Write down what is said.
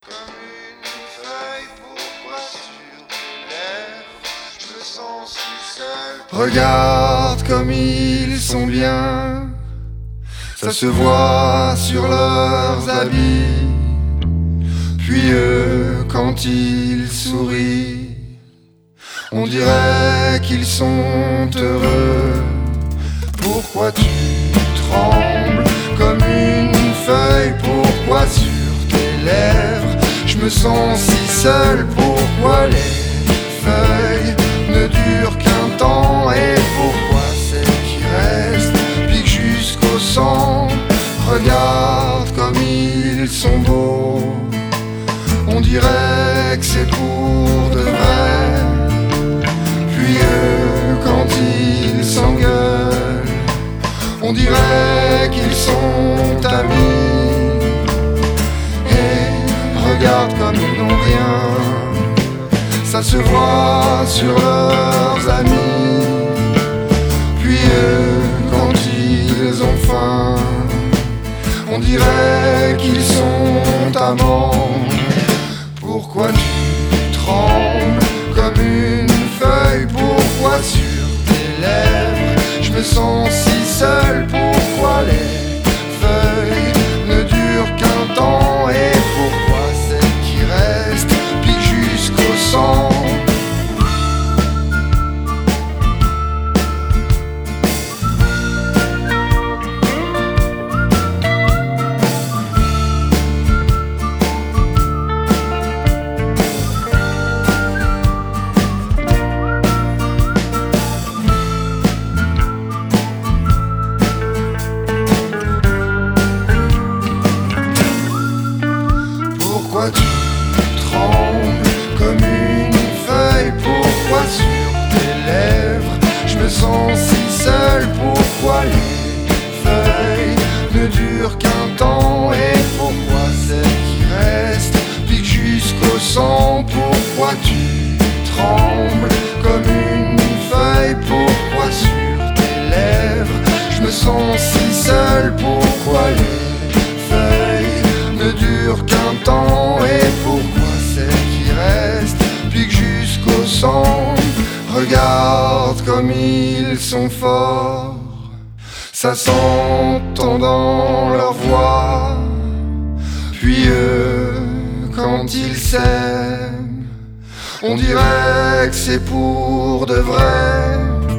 Comme une feuille, pourquoi sur tes lèvres je me sens si seul. Regarde comme ils sont bien, ça se voit sur leurs habits. Puis eux, quand ils sourient, on dirait qu'ils sont heureux. Pourquoi tu trembles comme une feuille? Pourquoi sur tes lèvres je me sens si seul? Pourquoi les feuilles ne durent qu'un temps? Et pourquoi celles qui restent piquent jusqu'au sang? Regarde comme ils sont beaux, on dirait que c'est pour de vrai. Puis eux, quand ils s'engueulent, on dirait qu'ils sont amis. Et regarde comme ils n'ont rien, ça se voit sur leurs amis. Puis eux, quand ils ont faim, on dirait qu'ils sont amants. Pourquoi tu trembles comme une feuille? Pourquoi sur tes lèvres je me sens si seul? Pourquoi les feuilles ne durent qu'un temps? Et pourquoi celles qui restent piquent jusqu'au sang? Pourquoi tu trembles comme une feuille? Pourquoi sur tes lèvres je me sens si seul? Pourquoi les feuilles ne durent qu'un temps? Et pourquoi celles qui restent piquent jusqu'au sang? Pourquoi tu trembles comme une feuille? Pourquoi sur tes lèvres je me sens si seul? Pourquoi les feuilles ne durent qu'un temps? Et pourquoi celles qui restent piquent jusqu'au sang? Regarde comme ils sont forts, ça s'entend dans leur voix. Puis eux, quand ils s'aiment, on dirait que c'est pour de vrai.